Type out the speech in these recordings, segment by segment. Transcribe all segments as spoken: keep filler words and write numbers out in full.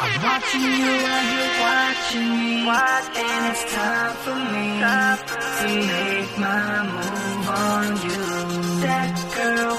I'm watching you while you're watching me, and it's time for me to make my move on you. That girl,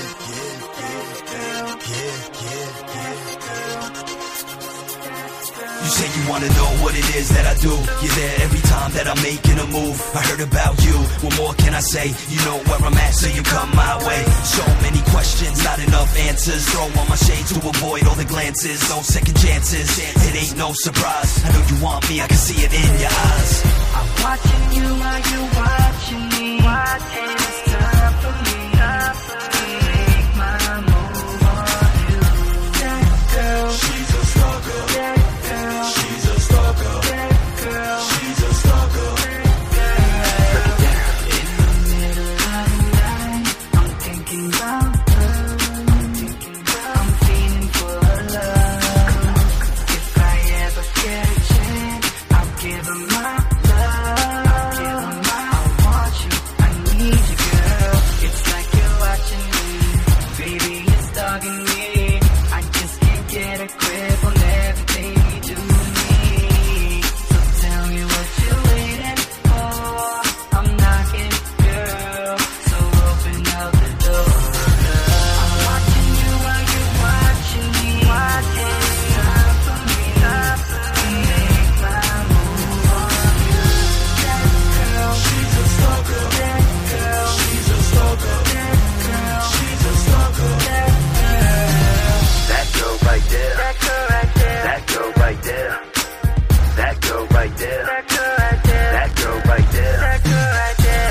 you say you wanna know what it is that I do. You're there every time that I'm making a move. I heard about you, what more can I say? You know where I'm at, so you come my way. So many questions, not enough answers. Throw on my shades to avoid all the glances. No second chances, it ain't no surprise. I know you want me, I can see it in your eyes. I'm watching you while you're watching me, and it's time for me to make my move on you. That girl, She's a stalker. that girl, She's a stalker. that girl, She's a stalker. that girl. In the middle of the night, I'm thinking about her. I'm feeling for her love. If I ever get a chance, I'll give her my love. I'll give her my, I want you, I need you, girl. It's like you're watching me, baby, it's dogging me. I just can't get a grip on everything you do to me. So tell me what you're waiting for. I'm knocking, girl, so open up the door. I'm watching you while you're watching me, and it's time for me to make my move on you. That girl, She's a stalker. that girl, She's a stalker. that girl, She's a stalker. that girl. That girl right there. That girl right there. That girl right there. That girl right there. That girl right there. That girl right there. That girl right there.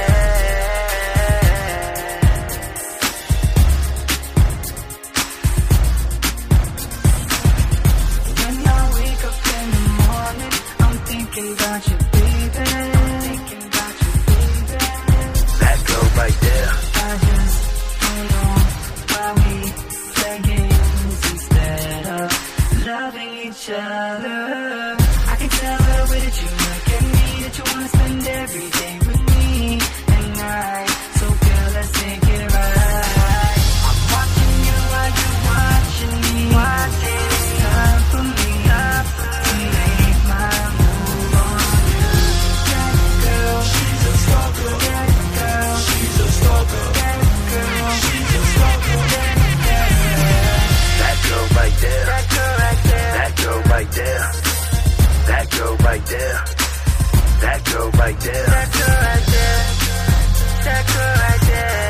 When I wake up in the morning, I'm thinking about you, baby. Thinking about you, baby. That girl right there. I just hold on while we play games instead of loving each other. I can tell the way that you look at me that you wanna spend every day with me and I. So girl, let's take it right. I'm watching you while you're watching me, and it's time for me to make my move on you. That girl, She's a stalker. that girl, She's a stalker. that girl, She's a stalker. That girl right there. that girl right there. That girl right there. That girl right there. That girl right there. That girl right there. That girl right there.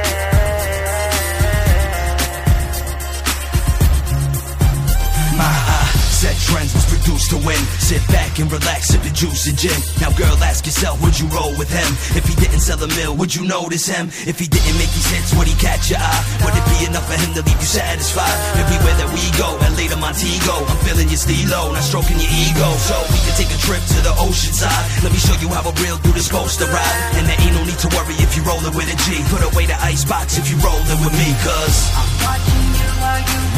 My uh, set trends was produced to win. Sit back and relax, sip the juice and gin. Now girl, ask yourself, would you roll with him? If he didn't sell a mill, would you notice him? If he didn't make these hits, would he catch your eye? Would it be enough for him to leave you satisfied? Everywhere that we go, L A to Montego, I'm feeling your stilo, not stroking your ego. So we can take a trip to the ocean side. Let me show you how a real dude is supposed to ride. And there ain't no need to worry if you rollin' with a G. Put away the icebox if you rollin' with me, cause I'm watching you while you